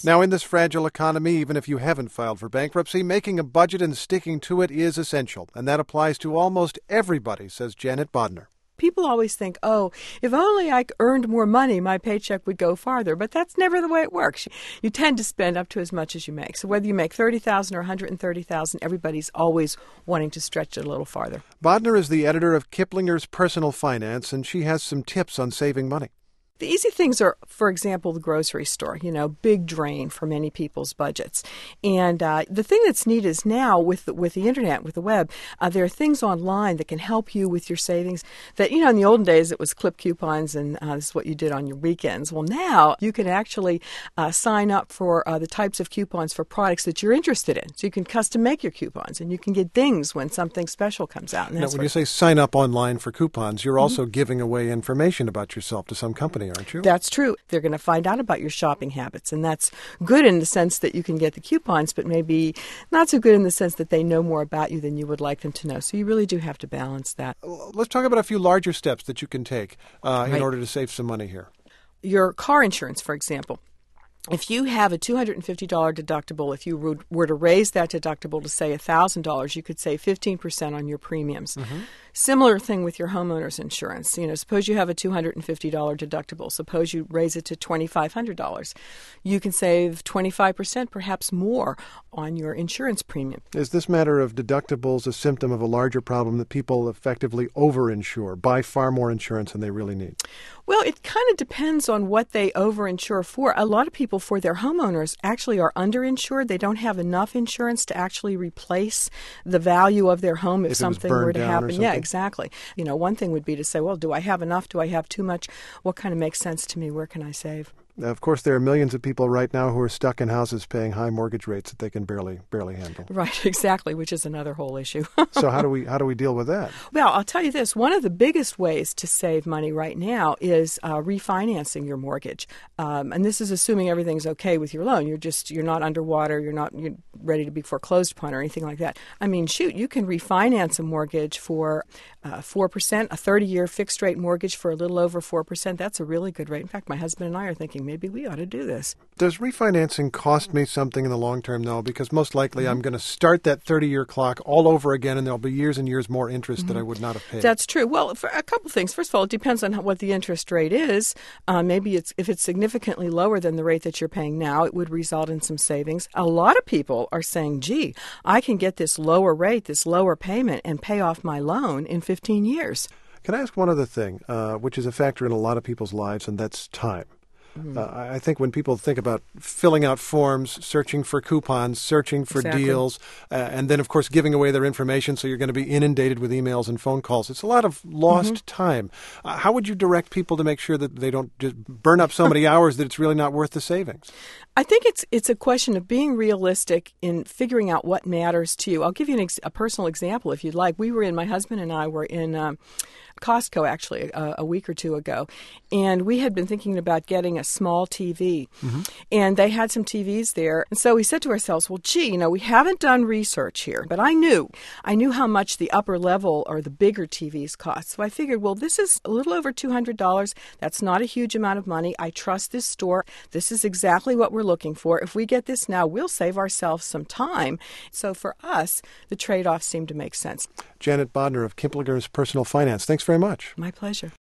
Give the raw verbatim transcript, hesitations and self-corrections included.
Now, in this fragile economy, even if you haven't filed for bankruptcy, making a budget and sticking to it is essential. And that applies to almost everybody, says Janet Bodner. People always think, oh, if only I earned more money, my paycheck would go farther. But that's never the way it works. You tend to spend up to as much as you make. So whether you make thirty thousand dollars or one hundred thirty thousand dollars, everybody's always wanting to stretch it a little farther. Bodner is the editor of Kiplinger's Personal Finance, and she has some tips on saving money. The easy things are, for example, the grocery store, you know, big drain for many people's budgets. And uh, the thing that's neat is now with the, with the internet, with the web, uh, there are things online that can help you with your savings that, you know, in the olden days it was clip coupons and uh, this is what you did on your weekends. Well, now you can actually uh, sign up for uh, the types of coupons for products that you're interested in. So you can custom make your coupons and you can get things when something special comes out. And now, when you say sign up online for coupons, you're mm-hmm. also giving away information about yourself to some company, aren't you? That's true. They're going to find out about your shopping habits, and that's good in the sense that you can get the coupons, but maybe not so good in the sense that they know more about you than you would like them to know. So you really do have to balance that. Let's talk about a few larger steps that you can take uh, right. in order to save some money here. Your car insurance, for example. If you have a two hundred fifty dollars deductible, if you were to raise that deductible to, say, one thousand dollars, you could save fifteen percent on your premiums. Mm-hmm. Similar thing with your homeowner's insurance. You know, suppose you have a two hundred fifty dollars deductible. Suppose you raise it to two thousand five hundred dollars. You can save twenty-five percent, perhaps more, on your insurance premium. Is this matter of deductibles a symptom of a larger problem that people effectively overinsure, buy far more insurance than they really need? Well, it kind of depends on what they overinsure for. A lot of people, for their homeowners, actually are underinsured. They don't have enough insurance to actually replace the value of their home if, if something were to happen. Yeah, exactly. You know, one thing would be to say, well, do I have enough? Do I have too much? What kind of makes sense to me? Where can I save? Of course, there are millions of people right now who are stuck in houses paying high mortgage rates that they can barely barely handle. Right, exactly, which is another whole issue. So how do we how do we deal with that? Well, I'll tell you this. One of the biggest ways to save money right now is uh, refinancing your mortgage. Um, and this is assuming everything's okay with your loan. You're just you're not underwater. You're not you're ready to be foreclosed upon or anything like that. I mean, shoot, you can refinance a mortgage for uh, four percent, a thirty-year fixed-rate mortgage for a little over four percent. That's a really good rate. In fact, my husband and I are thinking, maybe we ought to do this. Does refinancing cost me something in the long term, though? Because most likely mm-hmm. I'm going to start that thirty-year clock all over again, and there'll be years and years more interest mm-hmm. that I would not have paid. That's true. Well, for a couple things. First of all, it depends on what the interest rate is. Uh, maybe it's if it's significantly lower than the rate that you're paying now, it would result in some savings. A lot of people are saying, gee, I can get this lower rate, this lower payment, and pay off my loan in fifteen years. Can I ask one other thing, uh, which is a factor in a lot of people's lives, and that's time? Mm-hmm. Uh, I think when people think about filling out forms, searching for coupons, searching for exactly. deals, uh, and then, of course, giving away their information, so you're going to be inundated with emails and phone calls, it's a lot of lost mm-hmm. time. Uh, how would you direct people to make sure that they don't just burn up so many hours that it's really not worth the savings? I think it's it's a question of being realistic in figuring out what matters to you. I'll give you an ex- a personal example, if you'd like. We were in, my husband and I were in um, Costco, actually, a, a week or two ago, and we had been thinking about getting a small T V, mm-hmm. and they had some T Vs there. And so we said to ourselves, well, gee, you know, we haven't done research here, but I knew, I knew how much the upper level or the bigger T Vs cost. So I figured, well, this is a little over two hundred dollars. That's not a huge amount of money. I trust this store. This is exactly what we're looking for. If we get this now, we'll save ourselves some time. So for us, the trade-off seemed to make sense. Janet Bodner of Kiplinger's Personal Finance. Thanks very much. My pleasure.